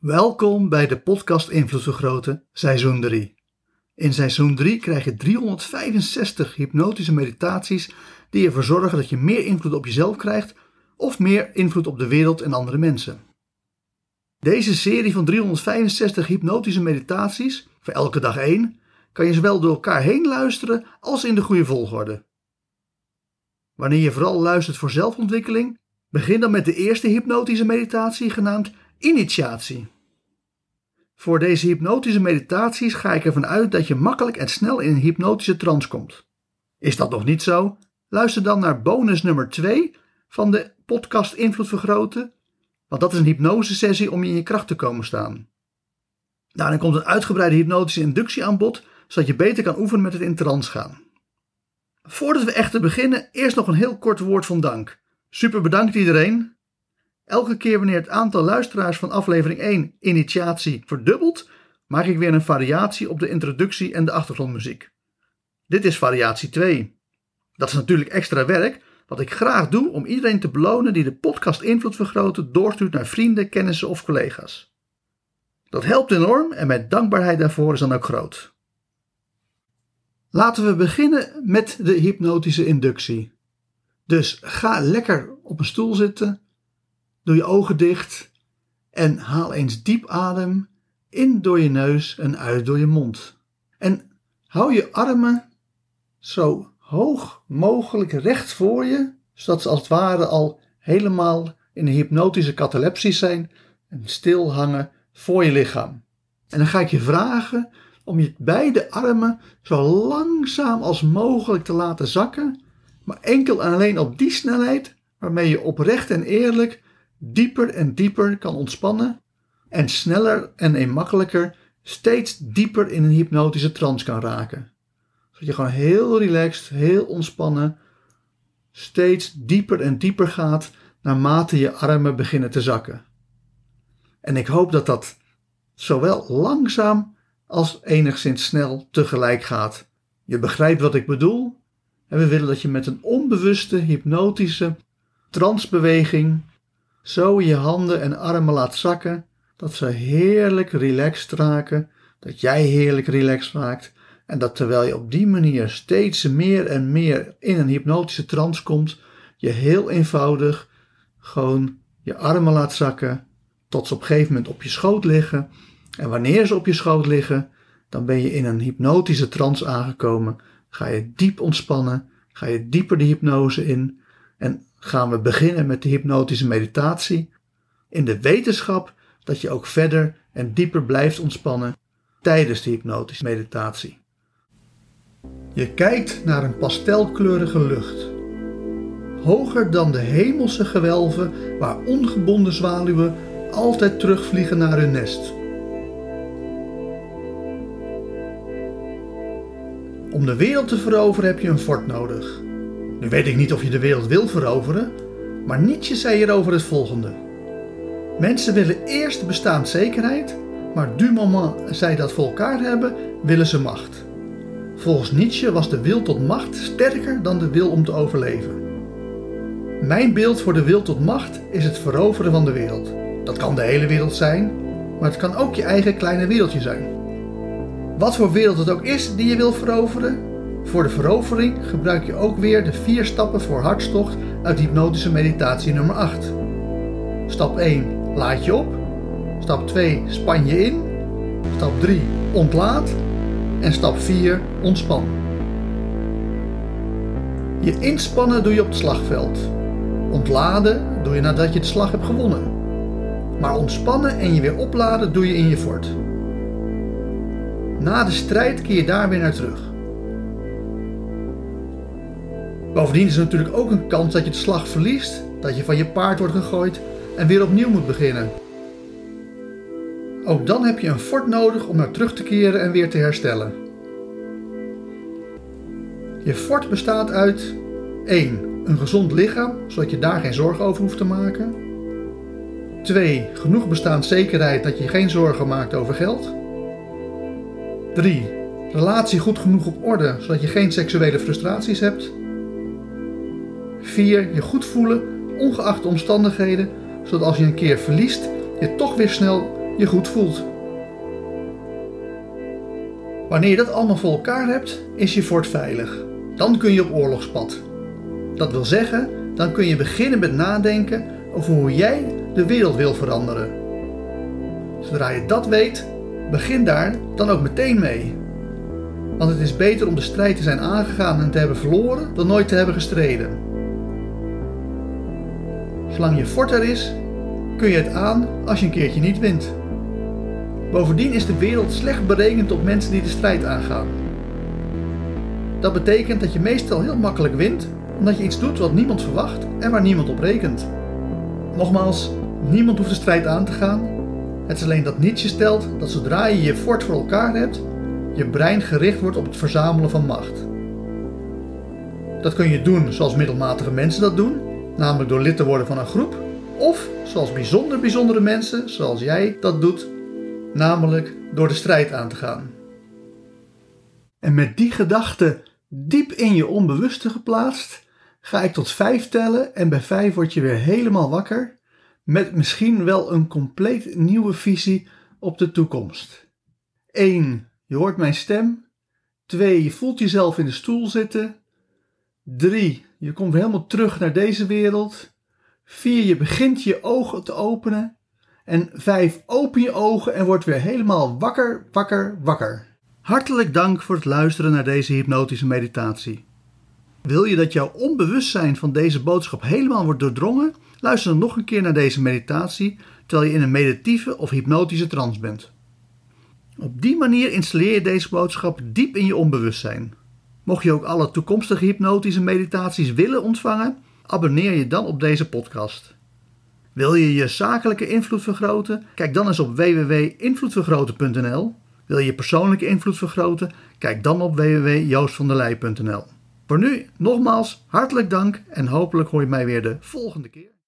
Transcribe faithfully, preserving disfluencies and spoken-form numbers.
Welkom bij de podcast Invloed Vergroten, seizoen drie. In seizoen drie krijg je driehonderdvijfenzestig hypnotische meditaties die ervoor zorgen dat je meer invloed op jezelf krijgt of meer invloed op de wereld en andere mensen. Deze serie van driehonderdvijfenzestig hypnotische meditaties, voor elke dag één, kan je zowel door elkaar heen luisteren als in de goede volgorde. Wanneer je vooral luistert voor zelfontwikkeling, begin dan met de eerste hypnotische meditatie genaamd initiatie. Voor deze hypnotische meditaties ga ik ervan uit dat je makkelijk en snel in een hypnotische trance komt. Is dat nog niet zo? Luister dan naar bonus nummer twee van de podcast Invloed Vergroten, want dat is een hypnosesessie om in je kracht te komen staan. Daarin komt een uitgebreide hypnotische inductie aan bod, zodat je beter kan oefenen met het in trance gaan. Voordat we echter beginnen, eerst nog een heel kort woord van dank. Super bedankt iedereen. Elke keer wanneer het aantal luisteraars van aflevering één initiatie verdubbelt, maak ik weer een variatie op de introductie en de achtergrondmuziek. Dit is variatie twee. Dat is natuurlijk extra werk, wat ik graag doe om iedereen te belonen die de podcast Invloed Vergroten doorstuurt naar vrienden, kennissen of collega's. Dat helpt enorm en mijn dankbaarheid daarvoor is dan ook groot. Laten we beginnen met de hypnotische inductie. Dus ga lekker op een stoel zitten. Doe je ogen dicht en haal eens diep adem in door je neus en uit door je mond. En hou je armen zo hoog mogelijk recht voor je, zodat ze als het ware al helemaal in een hypnotische catalepsis zijn en stil hangen voor je lichaam. En dan ga ik je vragen om je beide armen zo langzaam als mogelijk te laten zakken, maar enkel en alleen op die snelheid waarmee je oprecht en eerlijk dieper en dieper kan ontspannen en sneller en eenmakkelijker steeds dieper in een hypnotische trance kan raken. Zodat je gewoon heel relaxed, heel ontspannen, steeds dieper en dieper gaat naarmate je armen beginnen te zakken. En ik hoop dat dat zowel langzaam als enigszins snel tegelijk gaat. Je begrijpt wat ik bedoel en we willen dat je met een onbewuste hypnotische transbeweging zo je handen en armen laat zakken, dat ze heerlijk relaxed raken, dat jij heerlijk relaxed raakt en dat terwijl je op die manier steeds meer en meer in een hypnotische trance komt, je heel eenvoudig gewoon je armen laat zakken tot ze op een gegeven moment op je schoot liggen. En wanneer ze op je schoot liggen, dan ben je in een hypnotische trance aangekomen, ga je diep ontspannen, ga je dieper de hypnose in en gaan we beginnen met de hypnotische meditatie in de wetenschap dat je ook verder en dieper blijft ontspannen tijdens de hypnotische meditatie. Je kijkt naar een pastelkleurige lucht. Hoger dan de hemelse gewelven waar ongebonden zwaluwen altijd terugvliegen naar hun nest. Om de wereld te veroveren heb je een fort nodig. Nu weet ik niet of je de wereld wil veroveren, maar Nietzsche zei hierover het volgende. Mensen willen eerst bestaanszekerheid, maar du moment zij dat voor elkaar hebben, willen ze macht. Volgens Nietzsche was de wil tot macht sterker dan de wil om te overleven. Mijn beeld voor de wil tot macht is het veroveren van de wereld. Dat kan de hele wereld zijn, maar het kan ook je eigen kleine wereldje zijn. Wat voor wereld het ook is die je wil veroveren, voor de verovering gebruik je ook weer de vier stappen voor hartstocht uit hypnotische meditatie nummer acht. Stap één, laad je op. Stap twee, span je in. Stap drie, ontlaat. En stap vier, ontspan. Je inspannen doe je op het slagveld. Ontladen doe je nadat je de slag hebt gewonnen. Maar ontspannen en je weer opladen doe je in je fort. Na de strijd keer je daar weer naar terug. Bovendien is er natuurlijk ook een kans dat je de slag verliest, dat je van je paard wordt gegooid en weer opnieuw moet beginnen. Ook dan heb je een fort nodig om naar terug te keren en weer te herstellen. Je fort bestaat uit één. Een gezond lichaam, zodat je daar geen zorgen over hoeft te maken. twee. Genoeg bestaanszekerheid dat je geen zorgen maakt over geld. drie. Relatie goed genoeg op orde, zodat je geen seksuele frustraties hebt. vier. Je goed voelen, ongeacht de omstandigheden, zodat als je een keer verliest, je toch weer snel je goed voelt. Wanneer je dat allemaal voor elkaar hebt, is je fort veilig. Dan kun je op oorlogspad. Dat wil zeggen, dan kun je beginnen met nadenken over hoe jij de wereld wil veranderen. Zodra je dat weet, begin daar dan ook meteen mee. Want het is beter om de strijd te zijn aangegaan en te hebben verloren, dan nooit te hebben gestreden. Zolang je fort er is, kun je het aan als je een keertje niet wint. Bovendien is de wereld slecht berekend op mensen die de strijd aangaan. Dat betekent dat je meestal heel makkelijk wint, omdat je iets doet wat niemand verwacht en waar niemand op rekent. Nogmaals, niemand hoeft de strijd aan te gaan. Het is alleen dat Nietzsche stelt dat zodra je je fort voor elkaar hebt, je brein gericht wordt op het verzamelen van macht. Dat kun je doen zoals middelmatige mensen dat doen, namelijk door lid te worden van een groep, of zoals bijzonder bijzondere mensen, zoals jij dat doet, namelijk door de strijd aan te gaan. En met die gedachte diep in je onbewuste geplaatst, ga ik tot vijf tellen en bij vijf word je weer helemaal wakker, met misschien wel een compleet nieuwe visie op de toekomst. één. Je hoort mijn stem. twee. Je voelt jezelf in de stoel zitten. drie. Je komt weer helemaal terug naar deze wereld. vier. Je begint je ogen te openen. En vijf. Open je ogen en word weer helemaal wakker, wakker, wakker. Hartelijk dank voor het luisteren naar deze hypnotische meditatie. Wil je dat jouw onbewustzijn van deze boodschap helemaal wordt doordrongen? Luister dan nog een keer naar deze meditatie terwijl je in een meditatieve of hypnotische trance bent. Op die manier installeer je deze boodschap diep in je onbewustzijn. Mocht je ook alle toekomstige hypnotische meditaties willen ontvangen, abonneer je dan op deze podcast. Wil je je zakelijke invloed vergroten? Kijk dan eens op w w w punt invloedvergroten punt n l. Wil je je persoonlijke invloed vergroten? Kijk dan op w w w punt joost van der leij punt n l. Voor nu, nogmaals, hartelijk dank en hopelijk hoor je mij weer de volgende keer.